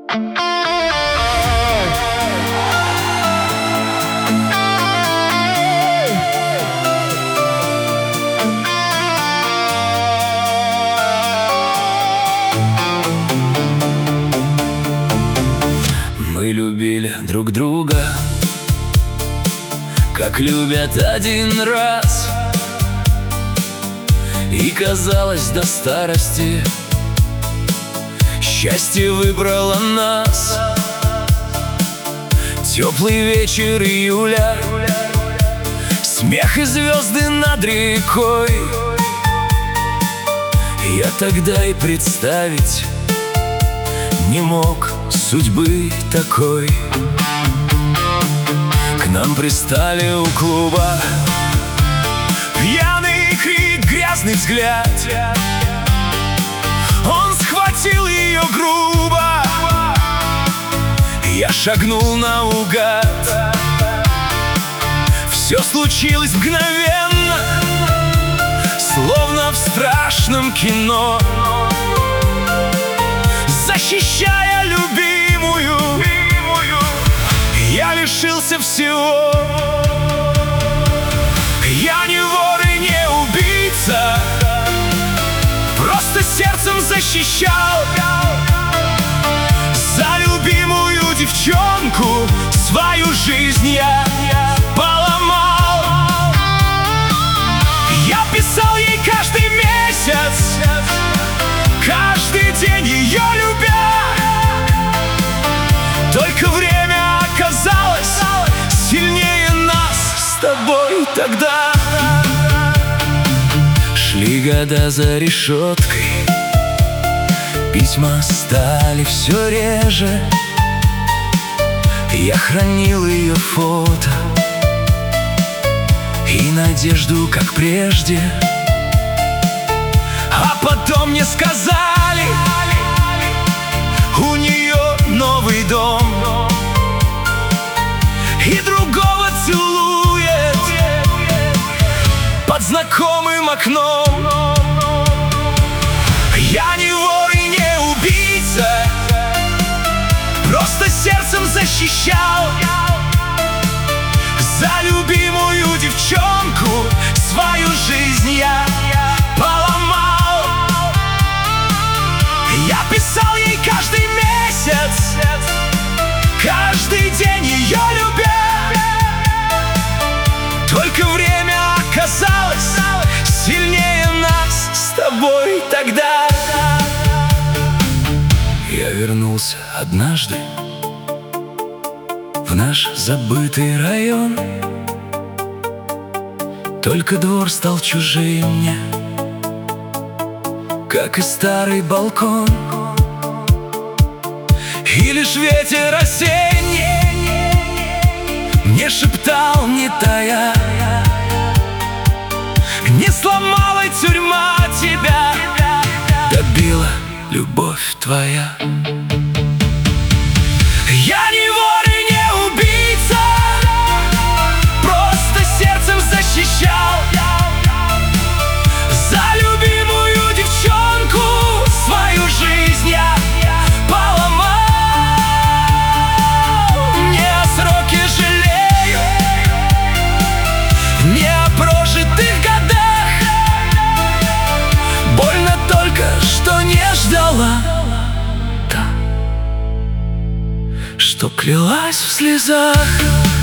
Мы любили друг друга, как любят один раз, и казалось до старости счастье выбрало нас. Теплый вечер июля, смех и звезды над рекой. Я тогда и представить не мог судьбы такой. К нам пристали у клуба, пьяный крик, грязный взгляд. Он схватил ее грубо, я шагнул наугад. Все случилось мгновенно, словно в страшном кино. Защищая любимую, я лишился всего. Я не вор и не убийца, просто сердцем защищал. За любимую девчонку свою жизнь я поломал. Я писал ей каждый месяц, каждый день ее любя. Только время оказалось сильнее нас с тобой тогда. Шли года за решеткой, письма стали все реже. Я хранил ее фото и надежду, как прежде. А потом мне сказали, у нее новый дом, и другого целует под знакомым окном. Я не вор и не убийца, просто сердцем защищал. За любимую девчонку свою жизнь я поломал. Я писал ей каждый месяц, каждый день ее любя. Только время оказалось сильнее нас с тобой тогда. Я вернулся однажды в наш забытый район. Только двор стал чужим мне, как и старый балкон. И лишь ветер осенний мне шептал, не тая: не сломала тюрьма тебя, добила любовь твоя. Я не вор и не убийца, просто сердцем защищал. За любимую девчонку свою жизнь я поломал. Не о сроке жалею, не о прожитых годах. Больно только, что не ждала та, что клялась в слезах.